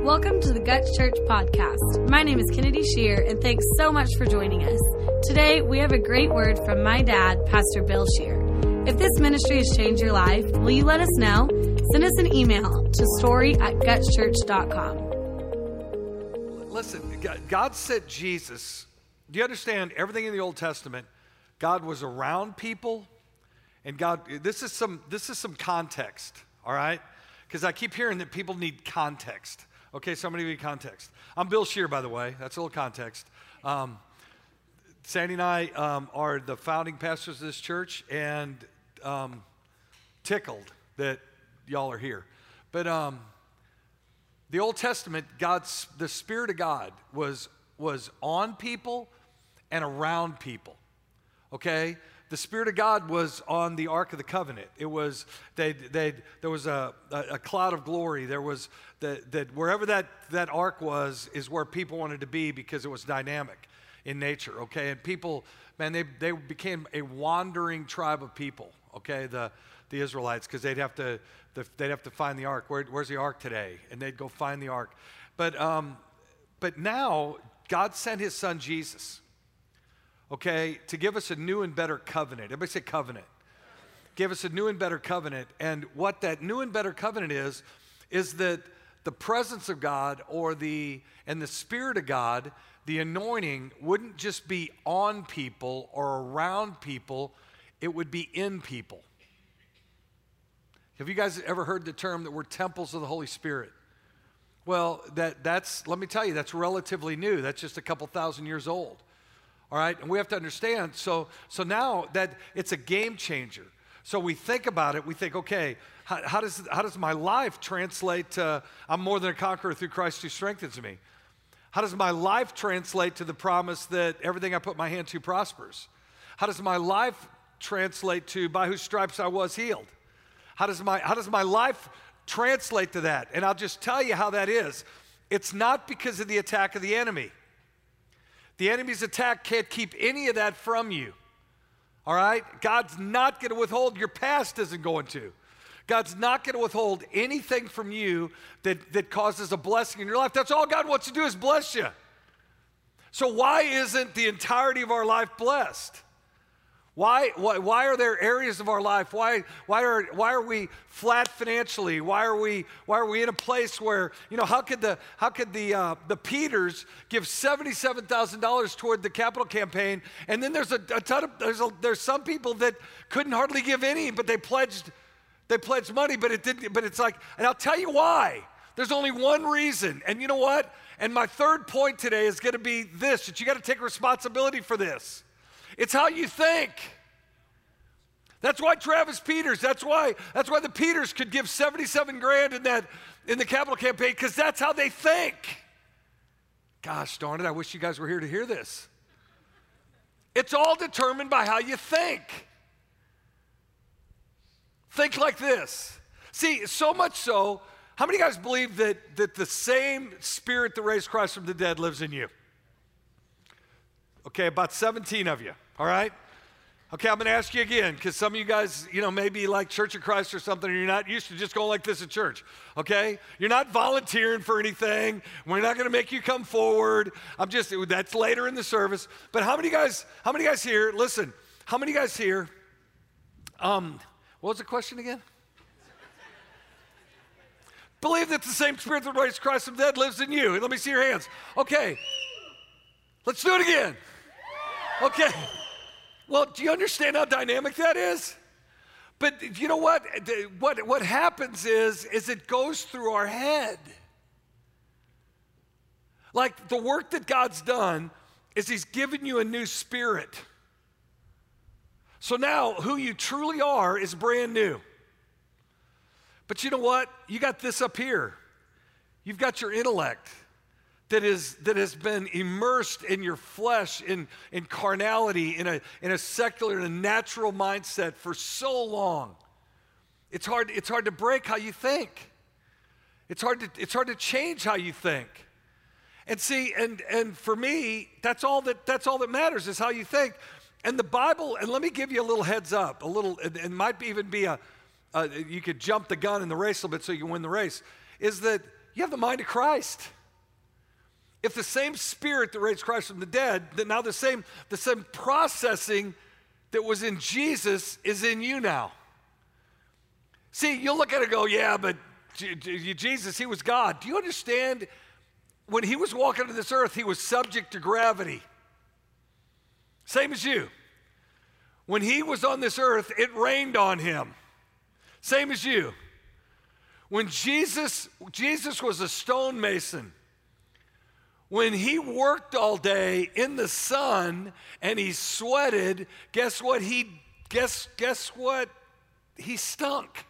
Welcome to the Guts Church podcast. My name is Kennedy Shear, and thanks so much for joining us. Today, we have a great word from my dad, Pastor Bill Shear. If this ministry has changed your life, will you let us know? Send us an email to story@gutschurch.com. Listen, God sent Jesus. Do you understand everything in the Old Testament? God was around people, and this is some context, all right? Because I keep hearing that people need context. Okay, somebody need context. I'm Bill Shear, by the way. That's a little context. Sandy and I are the founding pastors of this church, and tickled that y'all are here. But the Old Testament, the Spirit of God was on people and around people. Okay, the Spirit of God was on the Ark of the Covenant. It was there was a cloud of glory. There was that wherever that ark was is where people wanted to be because it was dynamic in nature. Okay, and people, man, they became a wandering tribe of people. Okay, the Israelites, because they'd have to find the ark. Where's the ark today? And they'd go find the ark. But now God sent His Son Jesus. Okay, to give us a new and better covenant. Everybody say covenant. Give us a new and better covenant. And what that new and better covenant is that the presence of God and the Spirit of God, the anointing, wouldn't just be on people or around people, it would be in people. Have you guys ever heard the term that we're temples of the Holy Spirit? Well, that's let me tell you, that's relatively new. That's just a couple thousand years old. All right, and we have to understand, so now that it's a game changer. So we think about it, we think, okay, how does my life translate to I'm more than a conqueror through Christ who strengthens me? How does my life translate to the promise that everything I put my hand to prospers? How does my life translate to by whose stripes I was healed? How does my life translate to that? And I'll just tell you how that is. It's not because of the attack of the enemy. The enemy's attack can't keep any of that from you, all right? God's not going to withhold. Your past isn't going to. God's not going to withhold anything from you that causes a blessing in your life. That's all God wants to do is bless you. So why isn't the entirety of our life blessed? Why are there areas of our life? Why are we flat financially? Why are we in a place where, how could the Peters give $77,000 toward the capital campaign, and then there's there's some people that couldn't hardly give any, but they pledged money, but it's like, and I'll tell you why. There's only one reason, and you know what? And my third point today is going to be this: that you got to take responsibility for this. It's how you think. That's why Travis Peters, that's why the Peters could give 77 grand in the capital campaign, because that's how they think. Gosh darn it, I wish you guys were here to hear this. It's all determined by how you think. Think like this. See, so much so, how many guys believe that the same Spirit that raised Christ from the dead lives in you? Okay, about 17 of you, all right? Okay, I'm going to ask you again, because some of you guys, maybe like Church of Christ or something, and you're not used to just going like this at church, okay? You're not volunteering for anything. We're not going to make you come forward. That's later in the service. But how many guys here, listen, how many guys here, what was the question again? Believe that the same Spirit that raised Christ from the dead lives in you. Let me see your hands. Okay, let's do it again. Okay. Well, do you understand how dynamic that is? But you know what? What happens is it goes through our head. Like the work that God's done is He's given you a new spirit. So now who you truly are is brand new. But you know what? You got this up here. You've got your intellect that has been immersed in your flesh, in carnality, in a secular, in a natural mindset for so long. It's hard to break how you think. It's hard to change how you think. And see, and for me, that's all that matters is how you think. And the Bible, and let me give you a little heads up, it might even be you could jump the gun in the race a little bit so you can win the race, is that you have the mind of Christ. If the same Spirit that raised Christ from the dead, that now the same processing that was in Jesus is in you now. See, you'll look at it and go, yeah, but Jesus, he was God. Do you understand? When he was walking on this earth, he was subject to gravity. Same as you. When he was on this earth, it rained on him. Same as you. When Jesus was a stonemason, when he worked all day in the sun and he sweated, guess what? He stunk.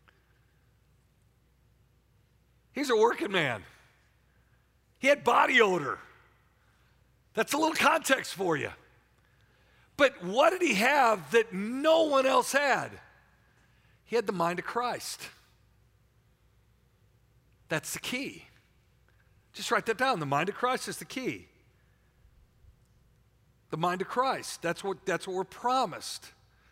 He's a working man. He had body odor. That's a little context for you. But what did he have that no one else had? He had the mind of Christ. That's the key. Just write that down. The mind of Christ is the key. The mind of Christ. That's what we're promised.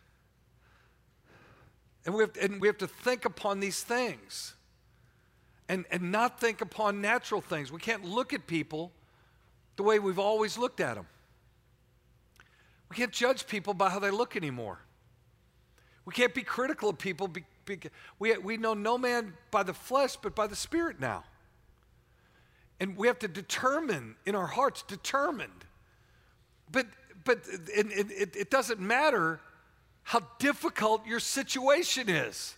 And we have to think upon these things. And not think upon natural things. We can't look at people the way we've always looked at them. We can't judge people by how they look anymore. We can't be critical of people. We know no man by the flesh, but by the Spirit now. And we have to determine in our hearts, determined. But it doesn't matter how difficult your situation is.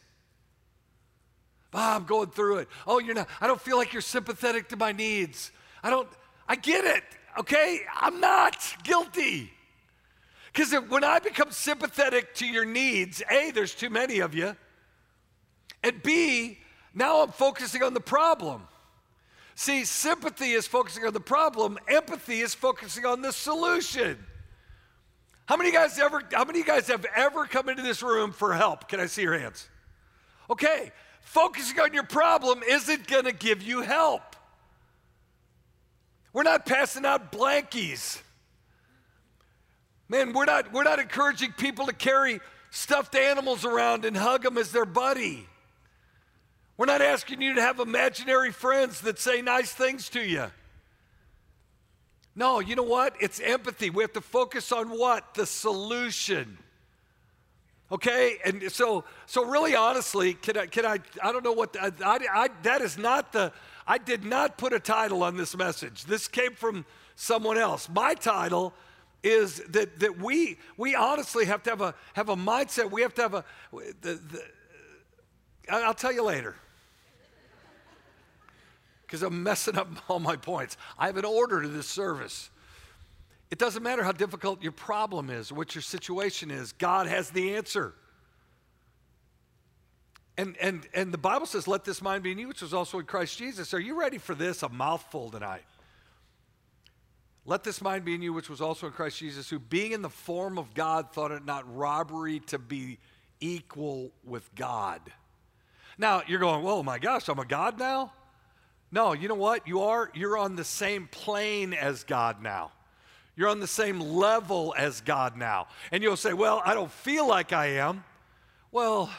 I'm going through it. Oh, I don't feel like you're sympathetic to my needs. I get it, okay? I'm not guilty. Because when I become sympathetic to your needs, A, there's too many of you, and B, now I'm focusing on the problem. See, sympathy is focusing on the problem. Empathy is focusing on the solution. How many of you guys have ever come into this room for help? Can I see your hands? Okay, focusing on your problem isn't going to give you help. We're not passing out blankies. Man, we're not encouraging people to carry stuffed animals around and hug them as their buddy. We're not asking you to have imaginary friends that say nice things to you. No, you know what? It's empathy. We have to focus on what? The solution. Okay? And so really honestly, I don't know what, that is not I did not put a title on this message. This came from someone else. My title is that we honestly have to have a mindset. We have to have I'll tell you later. Because I'm messing up all my points. I have an order to this service. It doesn't matter how difficult your problem is, what your situation is. God has the answer. And the Bible says, let this mind be in you, which was also in Christ Jesus. Are you ready for this? A mouthful tonight. Let this mind be in you, which was also in Christ Jesus, who being in the form of God, thought it not robbery to be equal with God. Now, you're going, oh my gosh, I'm a God now? No, you know what? You're on the same plane as God now. You're on the same level as God now. And you'll say, well, I don't feel like I am. Well,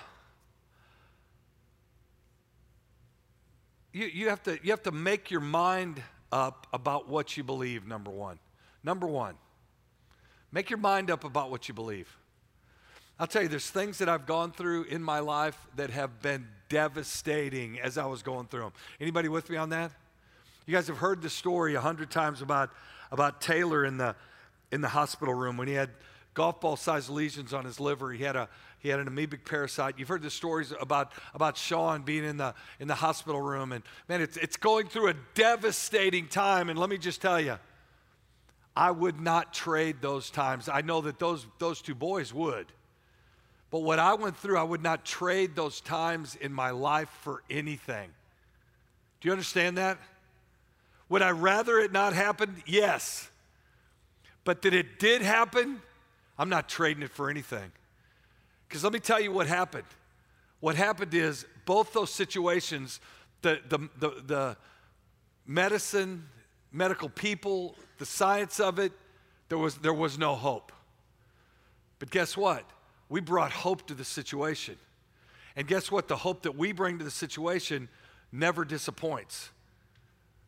you have to make your mind up about what you believe, number one. Number one, make your mind up about what you believe. I'll tell you, there's things that I've gone through in my life that have been devastating as I was going through them. Anybody with me on that? You guys have heard the story 100 times about Taylor in the hospital room when he had golf ball sized lesions on his liver. He had an amoebic parasite. You've heard the stories about Sean being in the hospital room, and man, it's going through a devastating time. And let me just tell you, I would not trade those times. I know that those two boys would. But what I went through, I would not trade those times in my life for anything. Do you understand that? Would I rather it not happen? Yes. But that it did happen, I'm not trading it for anything. Because let me tell you what happened. What happened is both those situations, the medicine, medical people, the science of it, there was no hope. But guess what? We brought hope to the situation. And guess what? The hope that we bring to the situation never disappoints.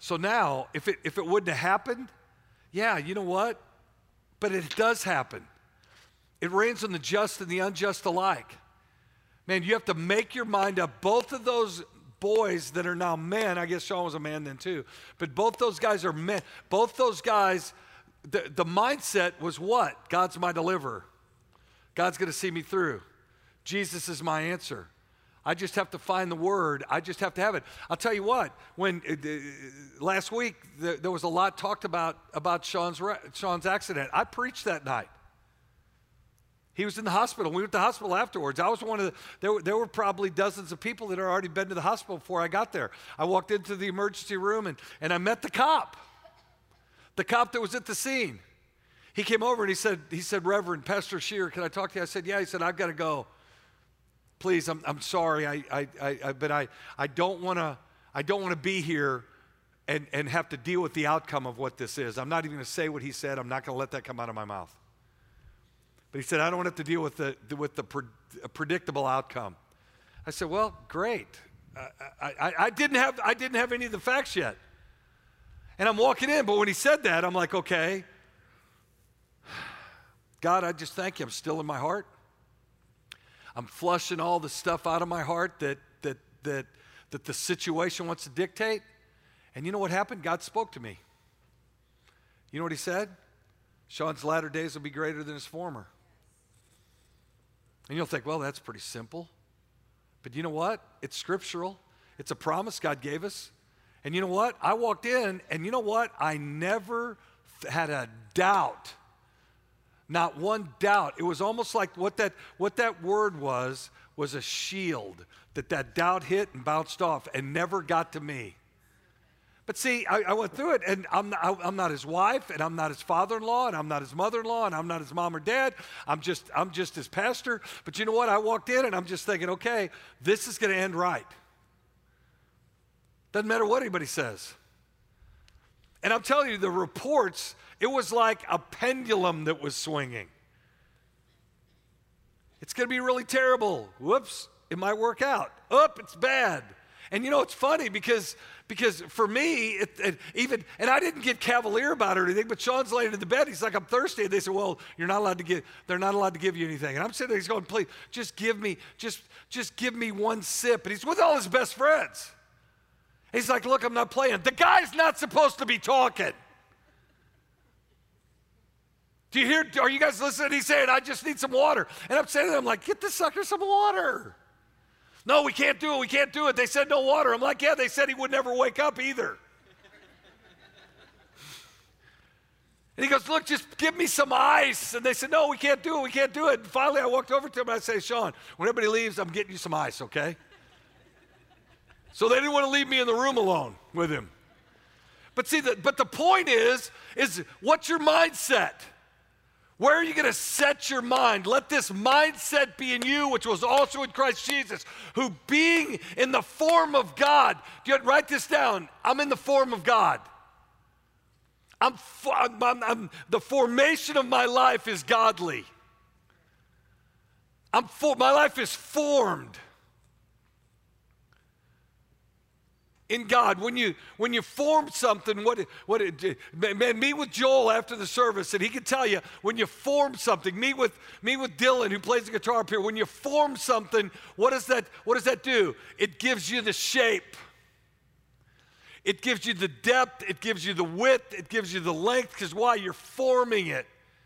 So now, if it wouldn't have happened, yeah, you know what? But it does happen. It rains on the just and the unjust alike. Man, you have to make your mind up. Both of those boys that are now men, I guess Sean was a man then too, but both those guys are men. Both those guys, the mindset was what? God's my deliverer. God's going to see me through. Jesus is my answer. I just have to find the word. I just have to have it. I'll tell you what, when last week there was a lot talked about Sean's accident. I preached that night. He was in the hospital. We went to the hospital afterwards. I was one of there were probably dozens of people that had already been to the hospital before I got there. I walked into the emergency room and I met the cop that was at the scene. He came over and he said, Reverend Pastor Scheer, can I talk to you? I said, yeah. He said, I've got to go. Please, I'm sorry, but I don't want to be here and have to deal with the outcome of what this is. I'm not even going to say what he said. I'm not going to let that come out of my mouth. But he said, I don't want to have to deal with the predictable outcome. I said, well, great. I didn't have any of the facts yet, and I'm walking in. But when he said that, I'm like, okay, God, I just thank you. I'm still in my heart. I'm flushing all the stuff out of my heart that the situation wants to dictate. And you know what happened? God spoke to me. You know what he said? Sean's latter days will be greater than his former. And you'll think, well, that's pretty simple. But you know what? It's scriptural. It's a promise God gave us. And you know what? I walked in, and you know what? I never had a doubt. Not one doubt. It was almost like what that word was a shield that doubt hit and bounced off and never got to me. But see, I went through it, and I'm not his wife, and I'm not his father-in-law, and I'm not his mother-in-law, and I'm not his mom or dad. I'm just his pastor. But you know what? I walked in, and I'm just thinking, okay, this is going to end right. Doesn't matter what anybody says. And I'm telling you, the reports, it was like a pendulum that was swinging. It's going to be really terrible. Whoops, it might work out. Oop, it's bad. And you know, it's funny because for me, and I didn't get cavalier about it or anything, but Sean's laying in the bed. He's like, I'm thirsty. And they said, well, they're not allowed to give you anything. And I'm sitting there, he's going, please, just give me one sip. And he's with all his best friends. He's like, look, I'm not playing. The guy's not supposed to be talking. Do you hear, are you guys listening? He's saying, I just need some water. And I'm saying to them, like, get this sucker some water. No, we can't do it. They said no water. I'm like, yeah, they said he would never wake up either. And he goes, look, just give me some ice. And they said, no, we can't do it. And finally I walked over to him and I say, Sean, when everybody leaves, I'm getting you some ice, okay? So they didn't want to leave me in the room alone with him. But see, the point is what's your mindset? Where are you going to set your mind? Let this mindset be in you, which was also in Christ Jesus, who being in the form of God, write this down, I'm in the form of God. The formation of my life is godly. My life is formed in God. When you form something, man, meet with Joel after the service, and he can tell you when you form something. Meet with Dylan, who plays the guitar up here. When you form something, what does that do? It gives you the shape. It gives you the depth. It gives you the width. It gives you the length. Because why? You're forming it.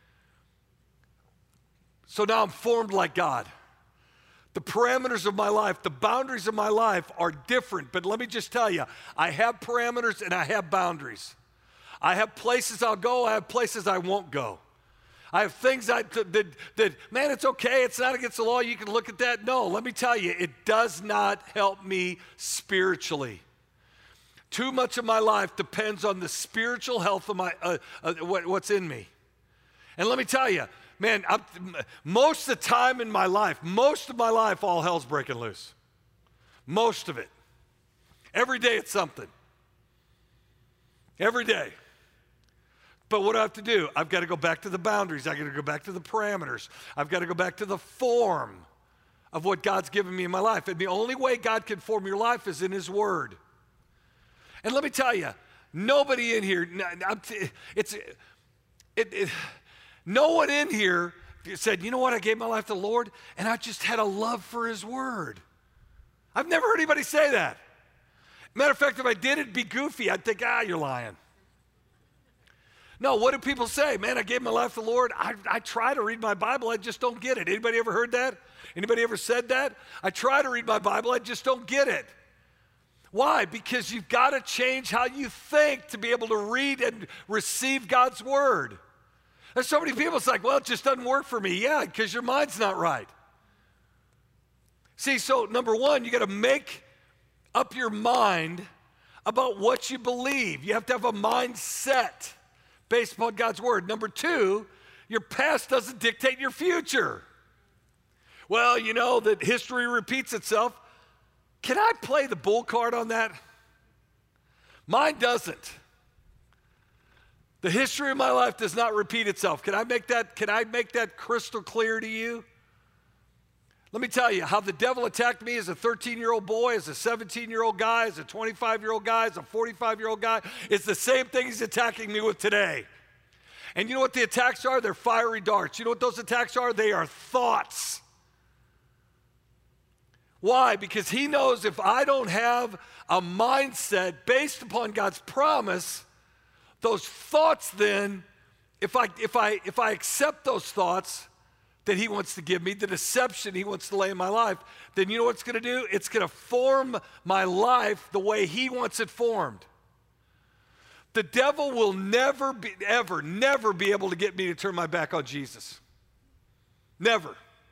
So now I'm formed like God. The parameters of my life, the boundaries of my life are different. But let me just tell you, I have parameters and I have boundaries. I have places I'll go, I have places I won't go. I have things that man, it's okay, it's not against the law, you can look at that. No, let me tell you, it does not help me spiritually. Too much of my life depends on the spiritual health of my what's in me. And let me tell you, man, most of the time in my life, all hell's breaking loose. Most of it. Every day it's something. Every day. But what do I have to do? I've got to go back to the boundaries. I've got to go back to the parameters. I've got to go back to the form of what God's given me in my life. And the only way God can form your life is in His Word. And let me tell you, Nobody in here, no one in here said, you know what, I gave my life to the Lord, and I just had a love for his word. I've never heard anybody say that. Matter of fact, if I did, it'd be goofy. I'd think, you're lying. No, what do people say? Man, I gave my life to the Lord. I try to read my Bible. I just don't get it. Anybody ever heard that? Anybody ever said that? I try to read my Bible. I just don't get it. Why? Because you've got to change how you think to be able to read and receive God's word. There's so many people, it's like, well, it just doesn't work for me. Yeah, because your mind's not right. See, so number one, you got to make up your mind about what you believe. You have to have a mindset based upon God's word. Number two, your past doesn't dictate your future. Well, you know that history repeats itself. Can I play the bull card on that? Mine doesn't. The history of my life does not repeat itself. Can I make that crystal clear to you? Let me tell you how the devil attacked me as a 13-year-old boy, as a 17-year-old guy, as a 25-year-old guy, as a 45-year-old guy. It's the same thing he's attacking me with today. And you know what the attacks are? They're fiery darts. You know what those attacks are? They are thoughts. Why? Because he knows if I don't have a mindset based upon God's promise, those thoughts then, if I accept those thoughts that he wants to give me, the deception he wants to lay in my life, then you know what it's going to do? It's going to form my life the way he wants it formed. The devil will never be able to get me to turn my back on Jesus. Never.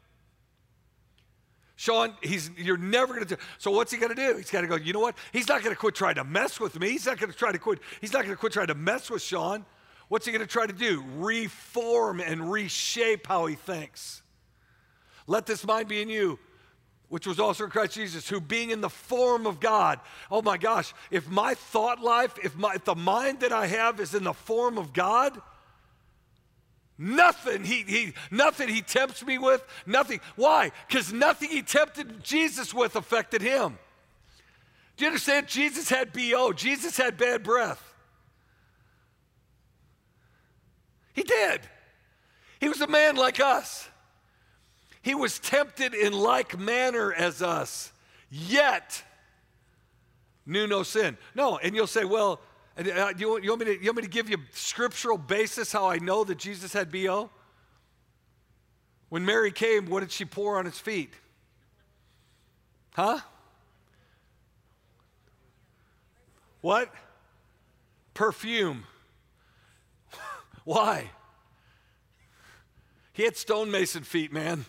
Sean, you're never going to. So what's he going to do? He's got to go, you know what? He's not going to quit trying to mess with me. He's not going to quit trying to mess with Sean. What's he going to try to do? Reform and reshape how he thinks. Let this mind be in you, which was also in Christ Jesus, who being in the form of God. Oh my gosh, if my thought life, if the mind that I have is in the form of God, nothing he tempts me with, nothing. Why? Because nothing he tempted Jesus with affected him. Do you understand? Jesus had BO. Jesus had bad breath. He did. He was a man like us. He was tempted in like manner as us, yet knew no sin. No, and you'll say, well, you want me to give you scriptural basis how I know that Jesus had BO? When Mary came, what did she pour on his feet? Huh? What? Perfume. Why? He had stonemason feet, man.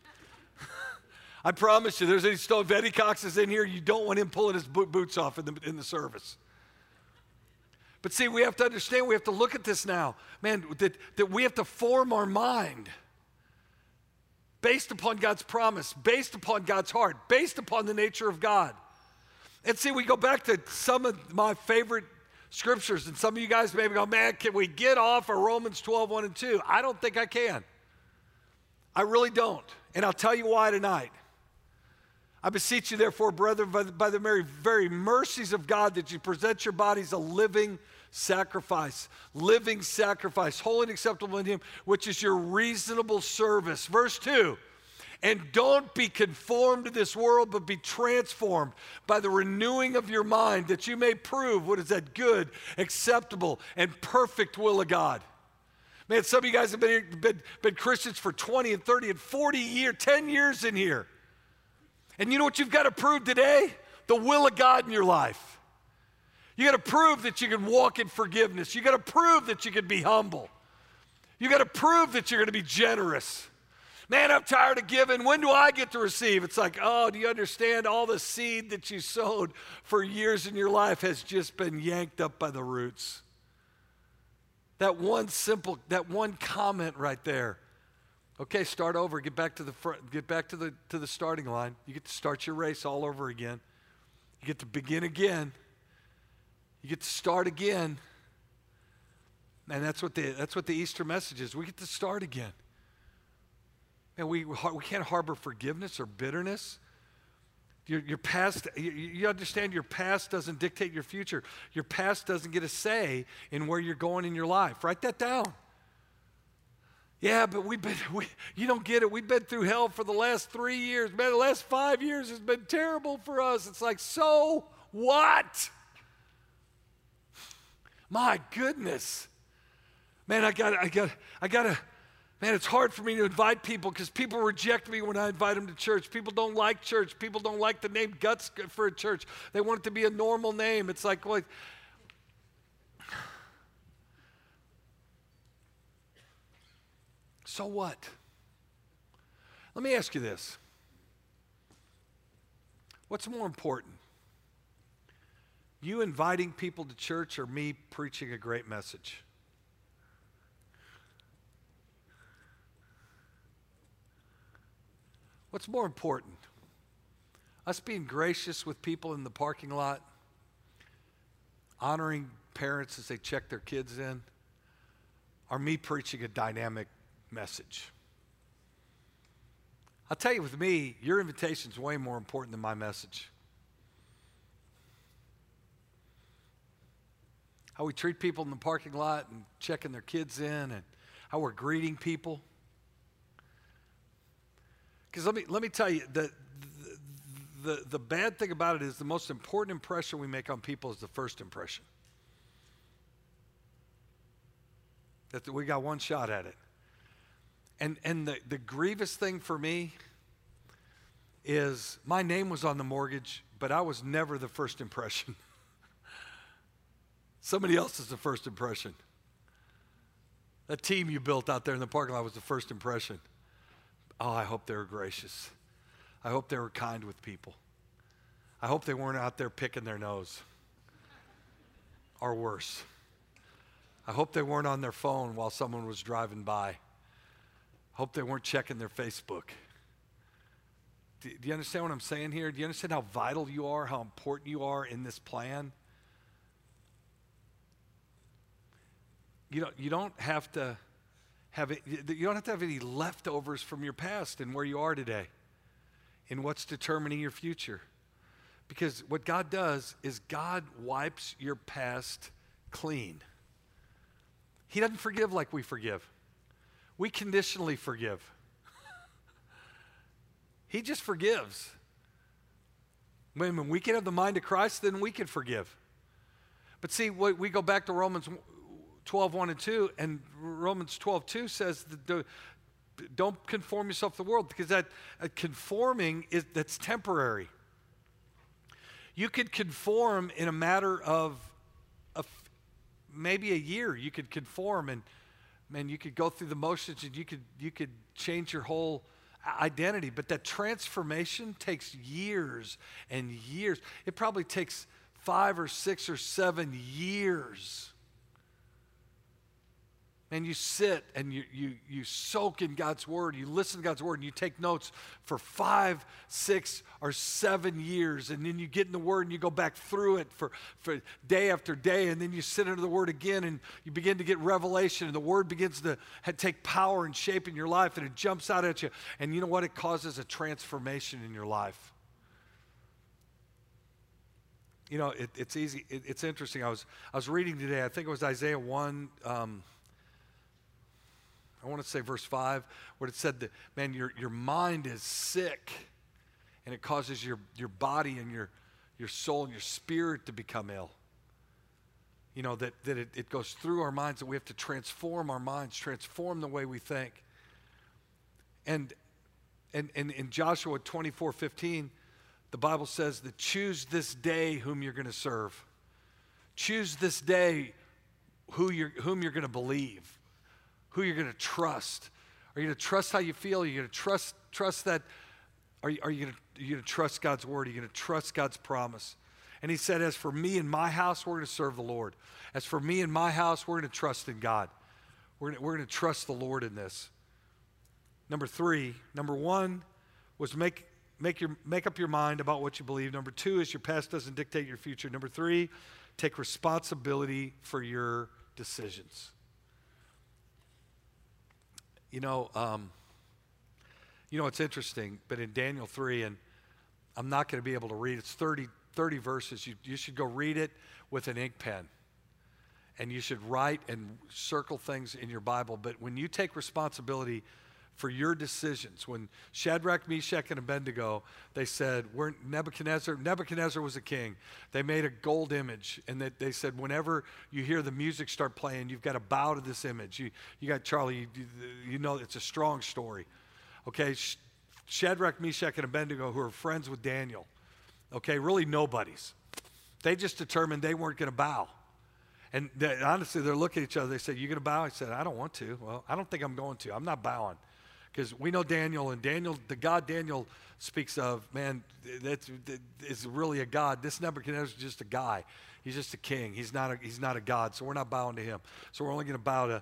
I promise you, there's any stone. If Eddie Cox is in here, you don't want him pulling his boots off in the service. But see, we have to understand, we have to look at this now, man, that we have to form our mind based upon God's promise, based upon God's heart, based upon the nature of God. And see, we go back to some of my favorite scriptures, and some of you guys maybe go, man, can we get off of Romans 12, 1 and 2? I don't think I can. I really don't. And I'll tell you why tonight. I beseech you, therefore, brethren, by the very mercies of God, that you present your bodies a living sacrifice, holy and acceptable in him, which is your reasonable service. Verse 2, and don't be conformed to this world, but be transformed by the renewing of your mind, that you may prove what is that good, acceptable, and perfect will of God. Man, some of you guys have been Christians for 20 and 30 and 40 years, 10 years in here. And you know what you've got to prove today? The will of God in your life. You got to prove that you can walk in forgiveness. You got to prove that you can be humble. You got to prove that you're going to be generous. Man, I'm tired of giving. When do I get to receive? It's like, oh, do you understand? All the seed that you sowed for years in your life has just been yanked up by the roots. That one comment right there. Okay, start over. Get back to the front. Get back to the starting line. You get to start your race all over again. You get to begin again. You get to start again. And that's what the Easter message is. We get to start again. And we can't harbor forgiveness or bitterness. Your past, you understand your past doesn't dictate your future. Your past doesn't get a say in where you're going in your life. Write that down. Yeah, but you don't get it. We've been through hell for the last 3 years. Man, the last 5 years has been terrible for us. It's like, so what? My goodness. Man, I gotta, man, it's hard for me to invite people because people reject me when I invite them to church. People don't like church. People don't like the name Guts for a church. They want it to be a normal name. It's like, well, so what? Let me ask you this. What's more important? You inviting people to church or me preaching a great message? What's more important? Us being gracious with people in the parking lot, honoring parents as they check their kids in, or me preaching a dynamic message? I'll tell you, with me, your invitation is way more important than my message. How we treat people in the parking lot and checking their kids in, and how we're greeting people. Because let me tell you, the bad thing about it is the most important impression we make on people is the first impression. That we got one shot at it. And the grievous thing for me is my name was on the mortgage, but I was never the first impression. Somebody else is the first impression. That team you built out there in the parking lot was the first impression. Oh, I hope they were gracious. I hope they were kind with people. I hope they weren't out there picking their nose. Or worse. I hope they weren't on their phone while someone was driving by. I hope they weren't checking their Facebook. Do you understand what I'm saying here? Do you understand how vital you are, how important you are in this plan? You don't have to have any leftovers from your past and where you are today and what's determining your future. Because what God does is God wipes your past clean. He doesn't forgive like we forgive. We conditionally forgive. He just forgives. When we can have the mind of Christ, then we can forgive. But see, we go back to Romans 12:1 and 2, and Romans 12:2 says don't conform yourself to the world, because that conforming that's temporary. You could conform in a matter of maybe a year. You could conform, and you could go through the motions, and you could change your whole identity. But that transformation takes years and years. It probably takes 5 or 6 or 7 years. And you sit and you soak in God's word, you listen to God's word, and you take notes for 5, 6, or 7 years. And then you get in the word and you go back through it for day after day. And then you sit under the word again and you begin to get revelation. And the word begins to take power and shape in your life. And it jumps out at you. And you know what? It causes a transformation in your life. You know, it's easy. It's interesting. I was reading today, I think it was Isaiah 1, I want to say verse 5, where it said that, man, your mind is sick, and it causes your body and your soul and your spirit to become ill. You know, that it goes through our minds, that we have to transform our minds, transform the way we think. And in Joshua 24:15, the Bible says that choose this day whom you're going to serve. Choose this day whom you're going to believe. Who you're going to trust. Are you going to trust how you feel? Are you going to trust that? Are you going to trust God's word? Are you going to trust God's promise? And he said, as for me and my house, we're going to serve the Lord. As for me and my house, we're going to trust in God. We're going to trust the Lord in this. Number 1 was make up your mind about what you believe. Number 2 is your past doesn't dictate your future. Number 3, take responsibility for your decisions. You know, it's interesting, but in Daniel 3, and I'm not going to be able to read. It's 30 verses. You should go read it with an ink pen. And you should write and circle things in your Bible. But when you take responsibility for your decisions, when Shadrach, Meshach, and Abednego, they said, Nebuchadnezzar was a king. They made a gold image, and they said, whenever you hear the music start playing, you've got to bow to this image. You got Charlie, you know it's a strong story. Okay, Shadrach, Meshach, and Abednego, who are friends with Daniel, okay, really nobodies. They just determined they weren't going to bow. And honestly, they're looking at each other. They said, you going to bow? I said, I don't want to. Well, I don't think I'm going to. I'm not bowing. Because we know Daniel, and Daniel, the God Daniel speaks of, man, that is really a God. This Nebuchadnezzar is just a guy. He's just a king. He's not a God, so we're not bowing to him. So we're only going to bow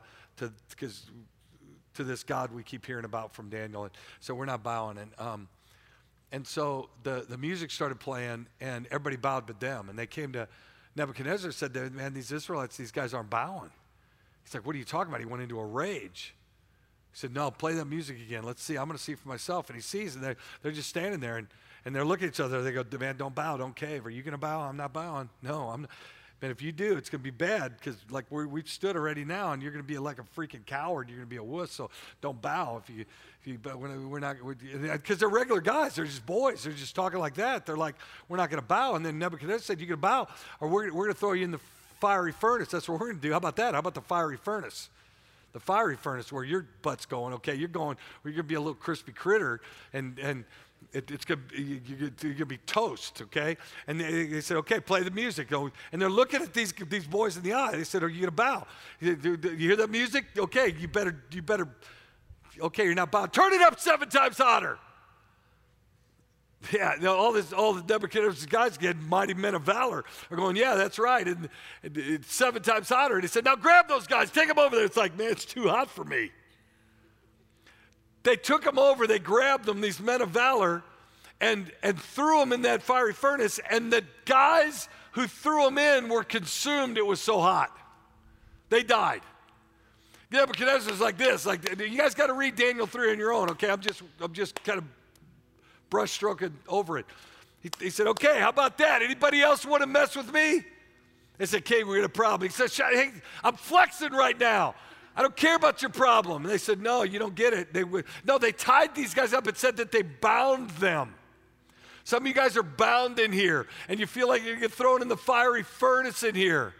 to this God we keep hearing about from Daniel. And so we're not bowing. And so the music started playing, and everybody bowed but them. And they came to Nebuchadnezzar and said, man, these Israelites, these guys aren't bowing. He's like, what are you talking about? He went into a rage. He said, no, play that music again. Let's see. I'm going to see for myself. And he sees, and they're just standing there, and they're looking at each other. They go, man, don't bow, don't cave. Are you going to bow? I'm not bowing. No, I'm not. Man, if you do, it's going to be bad, because like we've stood already now, and you're going to be like a freaking coward. You're going to be a wuss, so don't bow but we're not, because they're regular guys. They're just boys. They're just talking like that. They're like, we're not going to bow. And then Nebuchadnezzar said, you're going to bow, or we're going to throw you in the fiery furnace. That's what we're going to do. How about that? How about the fiery furnace? The fiery furnace where your butt's going, okay, you're going to be a little crispy critter, and it's going to be toast, okay? And they said, okay, play the music. And they're looking at these boys in the eye. They said, are you going to bow? You hear that music? Okay, you better, okay, you're not bowing. Turn it up 7 times hotter. Yeah, all the Nebuchadnezzar's guys, getting mighty men of valor, are going, yeah, that's right. And it's 7 times hotter. And he said, now grab those guys, take them over there. It's like, man, it's too hot for me. They took them over, they grabbed them, these men of valor, and threw them in that fiery furnace. And the guys who threw them in were consumed. It was so hot. They died. Nebuchadnezzar's like this. Like, you guys got to read Daniel 3 on your own, okay? I'm just kind of brush stroking over it. He said, okay, how about that? Anybody else want to mess with me? They said, king, we're in a problem. He said, hey, I'm flexing right now. I don't care about your problem. And they said, no, you don't get it. They tied these guys up and said that they bound them. Some of you guys are bound in here, and you feel like you're going to get thrown in the fiery furnace in here.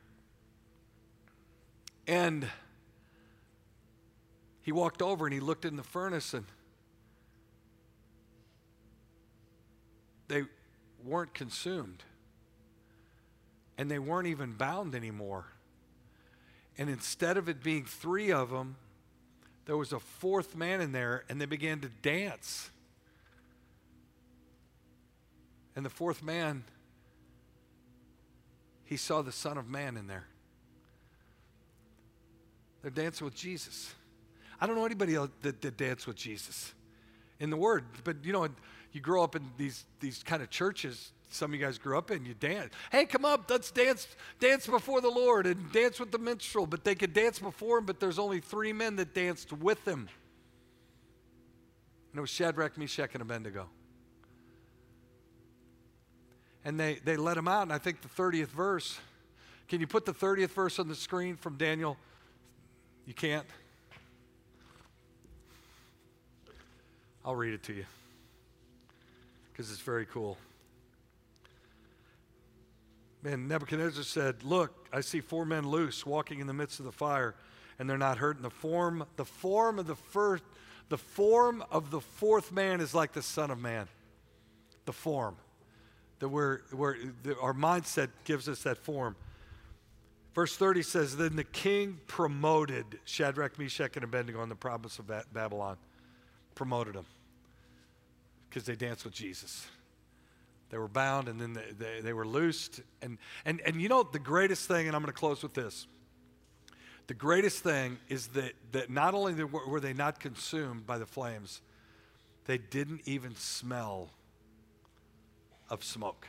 And he walked over and he looked in the furnace, and they weren't consumed. And they weren't even bound anymore. And instead of it being 3 of them, there was a 4th man in there, and they began to dance. And the 4th man, he saw the Son of Man in there. They're dancing with Jesus. I don't know anybody else that dance with Jesus in the Word, but you grow up in these kind of churches. Some of you guys grew up in, you dance. Hey, come up, let's dance before the Lord and dance with the minstrel. But they could dance before him, but there's only 3 men that danced with him. And it was Shadrach, Meshach, and Abednego. And they let him out, and I think the 30th verse, can you put the 30th verse on the screen from Daniel? You can't? I'll read it to you, because it's very cool. Man, Nebuchadnezzar said, look, I see 4 men loose walking in the midst of the fire, and they're not hurt. And the form of the 4th man is like the Son of Man. The form. Our mindset gives us that form. Verse 30 says, then the king promoted Shadrach, Meshach, and Abednego in the province of Babylon. Promoted them because they danced with Jesus. They were bound, and then they were loosed. And the greatest thing, and I'm going to close with this. The greatest thing is that not only were they not consumed by the flames, they didn't even smell of smoke.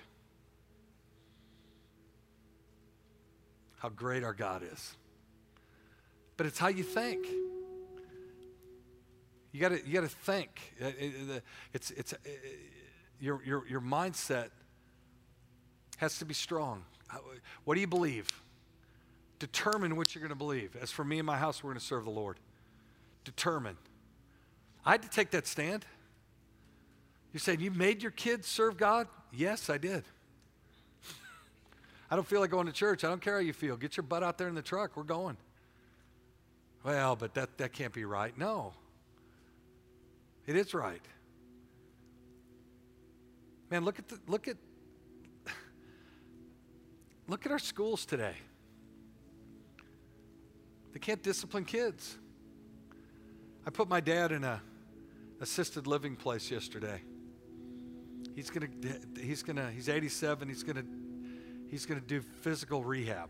How great our God is. But it's how you think. You got to think. your mindset has to be strong. What do you believe? Determine what you're going to believe. As for me and my house, we're going to serve the Lord. Determine. I had to take that stand. You're saying, you made your kids serve God? Yes, I did. I don't feel like going to church. I don't care how you feel. Get your butt out there in the truck. We're going. Well, but that can't be right. No. It is right. Man, look at our schools today. They can't discipline kids. I put my dad in a assisted living place yesterday. He's 87. He's gonna do physical rehab.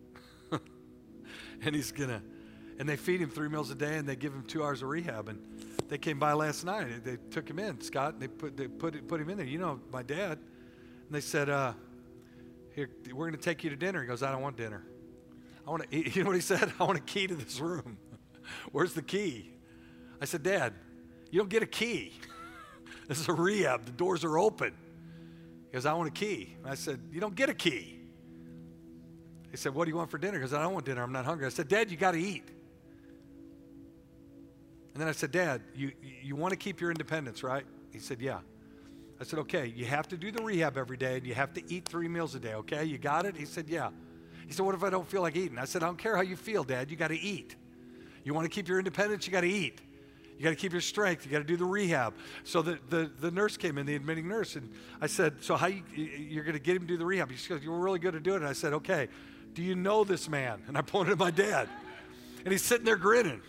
And they feed him 3 meals a day, and they give him 2 hours of rehab. And they came by last night. They took him in, Scott. And they put him in there. You know my dad. And they said, "Here, we're going to take you to dinner." He goes, "I don't want dinner. I want to eat." You know what he said? "I want a key to this room." "Where's the key?" I said, "Dad, you don't get a key. This is a rehab. The doors are open." He goes, "I want a key." I said, "You don't get a key." He said, "What do you want for dinner?" He goes, "I don't want dinner. I'm not hungry." I said, "Dad, you got to eat." And then I said, "Dad, you want to keep your independence, right?" He said, "Yeah." I said, "Okay, you have to do the rehab every day, and you have to eat 3 meals a day, okay? You got it?" He said, "Yeah." He said, "What if I don't feel like eating?" I said, "I don't care how you feel, Dad. You got to eat. You want to keep your independence, you got to eat. You got to keep your strength. You got to do the rehab." So the nurse came in, the admitting nurse, and I said, "So how you're going to get him to do the rehab?" She goes, "You were really good at doing it." And I said, "Okay, do you know this man?" And I pointed at my dad, and he's sitting there grinning.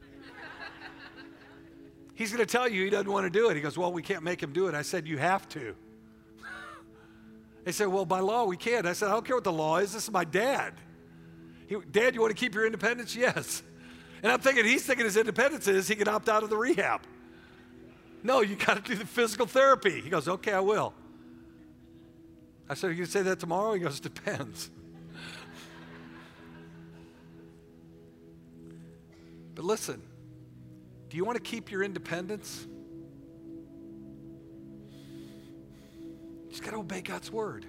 He's going to tell you he doesn't want to do it. He goes, "Well, we can't make him do it." I said, "You have to." They said, "Well, by law, we can't." I said, "I don't care what the law is. This is my dad." "Dad, you want to keep your independence?" "Yes." And I'm thinking, he's thinking his independence is he can opt out of the rehab. "No, you got to do the physical therapy." He goes, "Okay, I will." I said, "Are you going to say that tomorrow?" He goes, "Depends." But listen, do you want to keep your independence? You just got to obey God's word.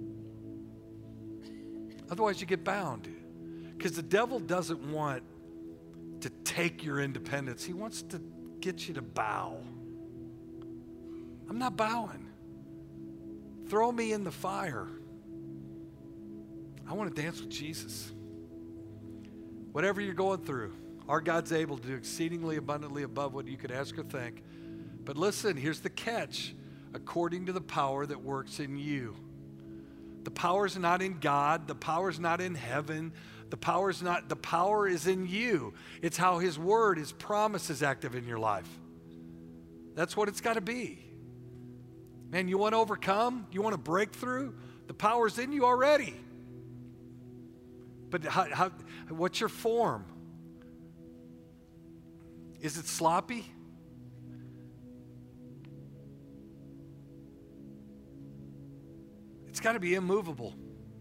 Otherwise, you get bound. Because the devil doesn't want to take your independence. He wants to get you to bow. I'm not bowing. Throw me in the fire. I want to dance with Jesus. Whatever you're going through, our God's able to do exceedingly abundantly above what you could ask or think. But listen, here's the catch. According to the power that works in you. The power's not in God. The power's not in heaven. The power is in you. It's how his word, his promise is active in your life. That's what it's got to be. Man, you want to overcome? You want to break through? The power's in you already. But what's your form? Is it sloppy? It's got to be immovable.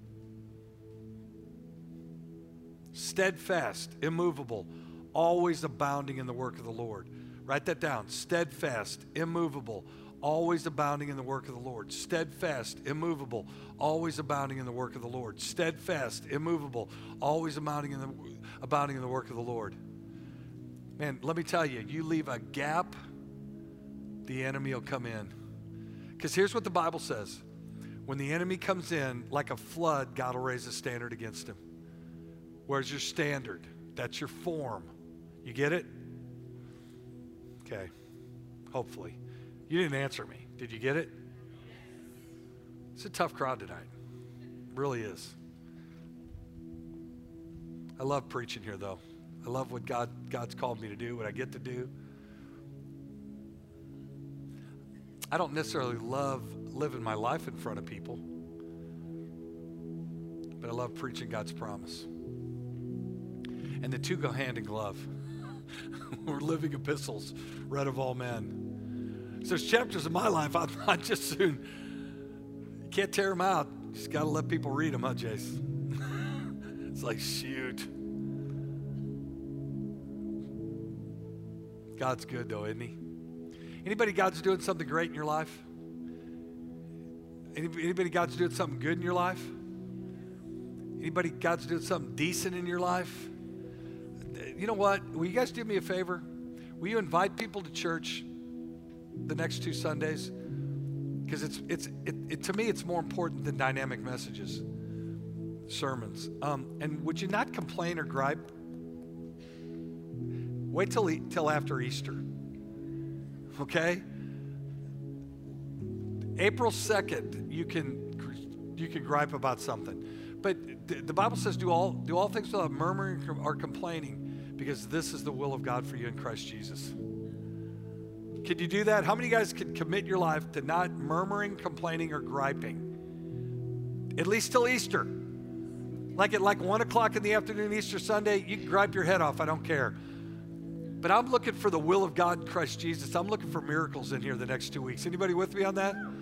Steadfast, immovable, always abounding in the work of the Lord. Write that down. Steadfast, immovable, always abounding in the work of the Lord. Steadfast, immovable, always abounding in the work of the Lord. Steadfast, immovable, always abounding in the work of the Lord. Man, let me tell you, you leave a gap, the enemy will come in. Because here's what the Bible says. When the enemy comes in like a flood, God will raise a standard against him. Where's your standard? That's your form. You get it? Okay. Hopefully. You didn't answer me. Did you get it? It's a tough crowd tonight. It really is. I love preaching here, though. I love what God's called me to do, what I get to do. I don't necessarily love living my life in front of people, but I love preaching God's promise. And the two go hand in glove. We're living epistles, read of all men. So there's chapters of my life I just soon, you can't tear them out. You just got to let people read them, huh, Jace? It's like, shoot. God's good, though, isn't he? Anybody God's doing something great in your life? Anybody God's doing something good in your life? Anybody God's doing something decent in your life? You know what? Will you guys do me a favor? Will you invite people to church the next 2 Sundays? Because to me, it's more important than dynamic messages, sermons. And would you not complain or gripe? Wait till after Easter, okay? April 2nd, you can gripe about something. But the Bible says do all things without murmuring or complaining, because this is the will of God for you in Christ Jesus. Could you do that? How many of you guys could commit your life to not murmuring, complaining, or griping? At least till Easter. Like at 1 o'clock in the afternoon, Easter Sunday, you can gripe your head off. I don't care. But I'm looking for the will of God in Christ Jesus. I'm looking for miracles in here the next 2 weeks. Anybody with me on that?